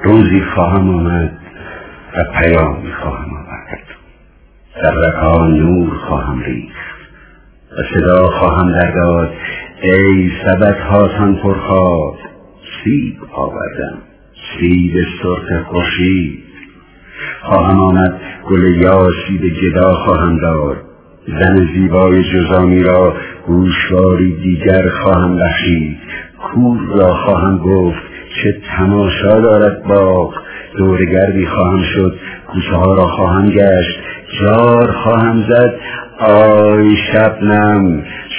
روزی خواهم آمد و پیامی خواهم آورد، در رگ‌ها نور خواهم ریخت و صدا خواهم در داد: ای سبدهاتان پرخواب، سیب آوردم، سیب سرخ خورشید. خواهم آمد گل یاسی به گدا خواهم داد، زن زیبای جزامی را گوشواری دیگر خواهم بخشید. کور را خواهم گفت چه تماشا دارد باغ، دورگردی خواهم شد، کوچه ها را خواهم گشت، جار خواهم زد: آی شبنم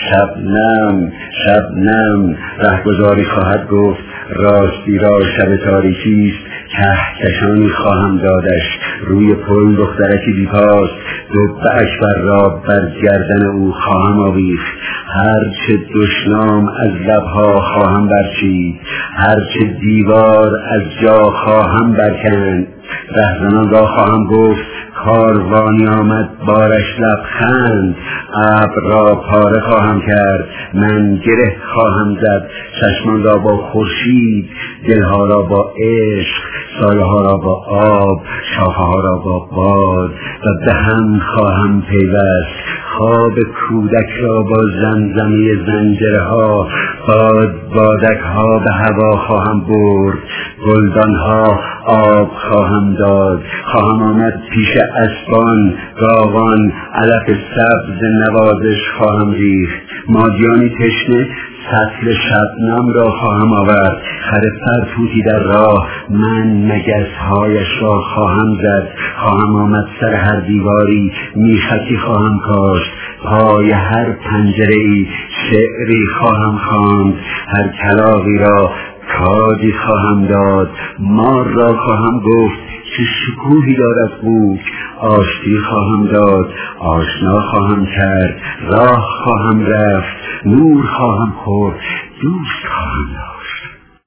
شبنم شبنم. رهگذاری خواهد گفت راستی را شب تاریکیست، کهکشانی خواهم دادش. روی پل دخترکی بیپاست، دب اکبر را بر گردن او خواهم آویخت. هرچه دشنام از لبها خواهم برچید، هرچه دیوار از جا خواهم برکند. رهزنان را خواهم گفت کاروانی آمد بارش لبخند. ابر را پاره خواهم کرد، من گره خواهم زد. چشمان را با خورشید، دلها را با عشق، سایه ها را با آب، شاخه ها را با باد و به هم خواهم پیوست. خواب کودک را با زمزمه زنجره ها، بادک ها به هوا خواهم برد، گلدان ها آب خواهم داد. خواهم آمد پیش اسبان، گاوان، علف سبز نوازش خواهم ریخت. مادیانی تشنه سطل شبنم را خواهم آورد. خر فرتوتی در راه، من مگس‌هایش را خواهم زد. خواهم آمد سر هر دیواری میخکی خواهم کاشت، پای هر پنجره‌ای شعری خواهم خواند، هر کلاغی را تاجی خواهم داد. مار را خواهم گفت چه شکوهی دارد بوک، آشتی خواهم داد، آشنا خواهم کرد، راه خواهم رفت، نور خواهم خورد، دوست خواهم داد.